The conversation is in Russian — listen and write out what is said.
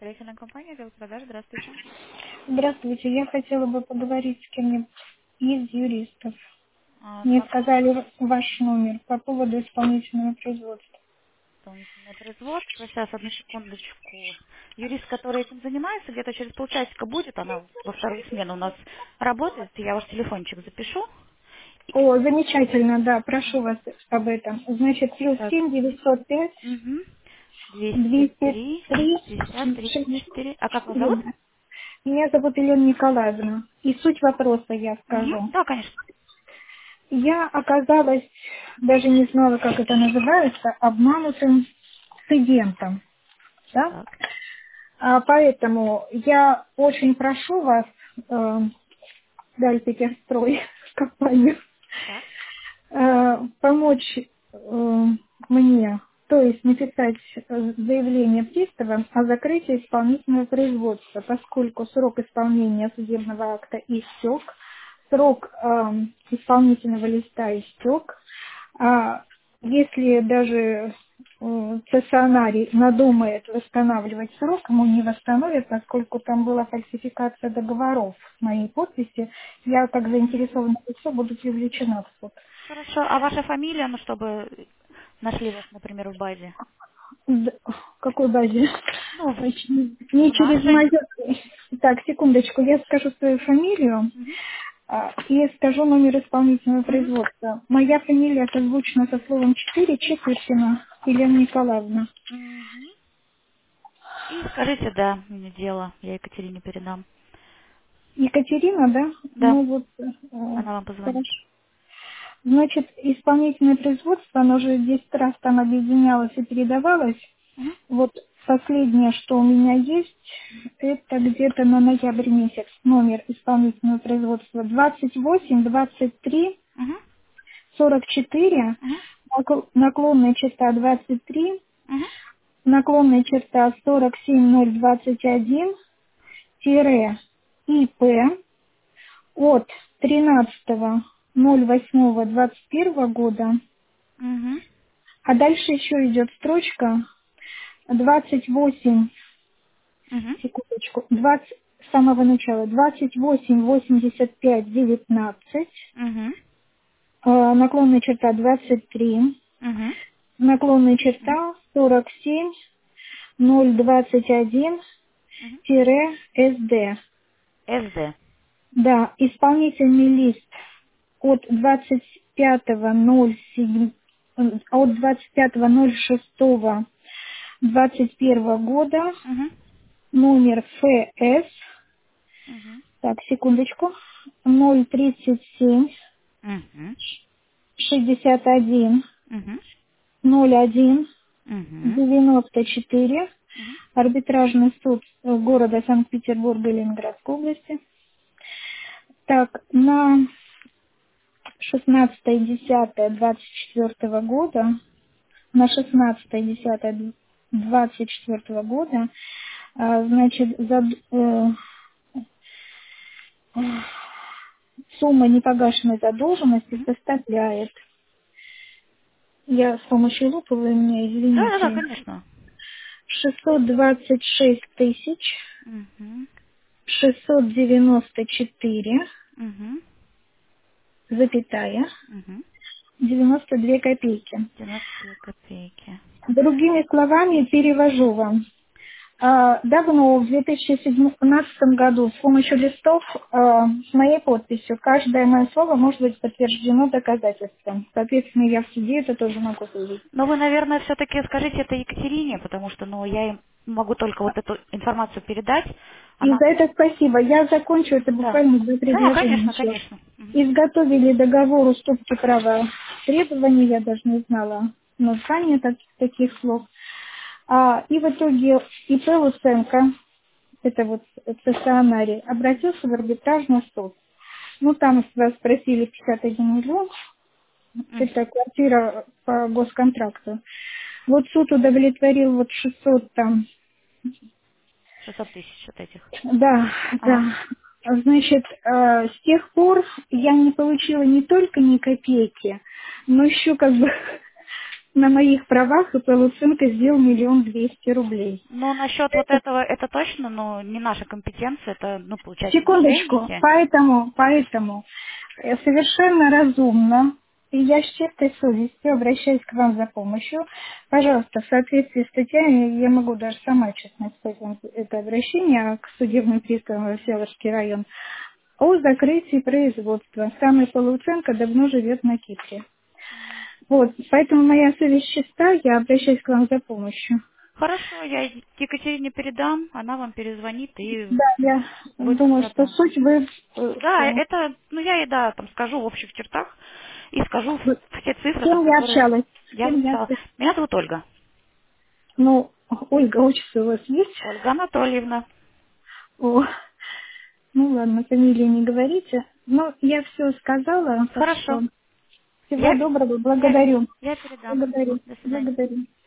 Строительная компания, отдел продаж, здравствуйте. Здравствуйте, я хотела бы поговорить с кем-нибудь из юристов. Мне Так, сказали ваш номер по поводу исполнительного производства. исполнительное производство. Сейчас, одну секундочку. Юрист, который этим занимается, где-то через полчасика будет. Она во вторую смену у нас работает. Я ваш телефончик запишу. О, замечательно, да, прошу вас об этом. Значит, плюс Так. 7 905 Угу. 203 203 50 34. А как вас зовут? 60. Меня зовут Елена Николаевна. И суть вопроса я Угу. скажу. Да, конечно. Я оказалась, даже не знала, как это называется, обманутым студентом. Да? Так. Поэтому я очень прошу вас, Дальпетерстрой, компанию, Так. помочь мне, то есть написать заявление пристава о закрытии исполнительного производства, поскольку срок исполнения судебного акта истек, срок исполнительного листа истек. Если даже цессионарий надумает восстанавливать срок, ему не восстановят, поскольку там была фальсификация договоров с моей подписи, я как заинтересованное лицо буду привлечена в суд. Хорошо. А ваша фамилия, ну, чтобы нашли вас, например, в базе? В какой базе? Ну, Не в через нашей. мою... Так, секундочку, я скажу свою фамилию Угу. и скажу номер исполнительного Угу. производства. Моя фамилия созвучна со словом 4, Четвертина Елена Николаевна. Угу. И скажите, да, мне дело, я Екатерине передам. Екатерина, да? Да, Ну вот, она вам позвонит. хорошо. Значит, исполнительное производство, оно уже 10 раз там объединялось и передавалось. Угу. Вот последнее, что у меня есть, это где-то на ноябрь месяц номер исполнительного производства 28 23 Угу. 44, Угу. наклонная черта 23, Угу. наклонная черта 47021, тире ИП от 13.08.21 года. Угу. А дальше еще идет строчка 28, Угу. секундочку, 20, с самого начала, 28, 85, 19, Угу. наклонная черта 23, Угу. наклонная Угу. черта 47, 021, Угу. СД. СД. Да, исполнительный лист от 25.07, от 25.06.21 года, Угу. номер ФС, Угу. так, секундочку, 037 Угу. 61 Угу. 01 Угу. 94, Угу. арбитражный суд города Санкт-Петербурга и Ленинградской области. Так, на 16.10.24 года, на 16.10.24 года, значит, сумма непогашенной задолженности Угу. составляет, я с помощью лупы, вы меня Да, да, да, извините, конечно. 626 тысяч Угу. 694, Угу. запятая, Угу. 92 копейки. 92 копейки. Другими словами, перевожу вам. Давно, в 2017 году, с помощью листов с моей подписью, каждое мое слово может быть подтверждено доказательством. Соответственно, я в суде это тоже могу заявить. Но вы, наверное, все-таки скажите это Екатерине, потому что, ну, я им могу только вот эту информацию передать. И Она... за это спасибо. Я закончу это Да. буквально за Да, предложением конечно, еще. конечно. Угу. Изготовили договор уступки права требований, я даже не знала названия таких слов. И в итоге ИП Луценко, это вот стационарий, обратился в арбитражный суд. Ну, там вас спросили 51 миллион, это квартира по госконтракту. Вот суд удовлетворил вот 600 там, 600 тысяч вот этих. да, Ага. да. Значит, с тех пор я не получила не только ни копейки, но еще как бы на моих правах, и полуценка сделал 1 200 000 рублей. Ну, насчет вот этого, это точно, но не наша компетенция, это, ну, получается, Секундочку, мошенники. поэтому совершенно разумно, и я с чистой совестью обращаюсь к вам за помощью. Пожалуйста, в соответствии с статьями, я могу даже сама, честно сказать, вам это обращение к судебным приставам в Северский район о закрытии производства. Самая полуценка давно живет на Кипре. Вот, поэтому моя совесть чиста, я обращаюсь к вам за помощью. Хорошо, я Екатерине передам, она вам перезвонит и Да, я будет думаю, что разобраться. суть вы, Да, это, ну, я ей, да, там скажу в общих чертах и скажу все с цифры, там, кем я которые общалась, с я кем я записала. общалась. Меня зовут Ольга. Ну, Ольга, отчество у вас есть? Ольга Анатольевна. О, ну ладно, фамилии не говорите. Но я все сказала, так что Хорошо. всего Я, доброго, я, благодарю. я передам. Благодарю, До свидания. благодарю.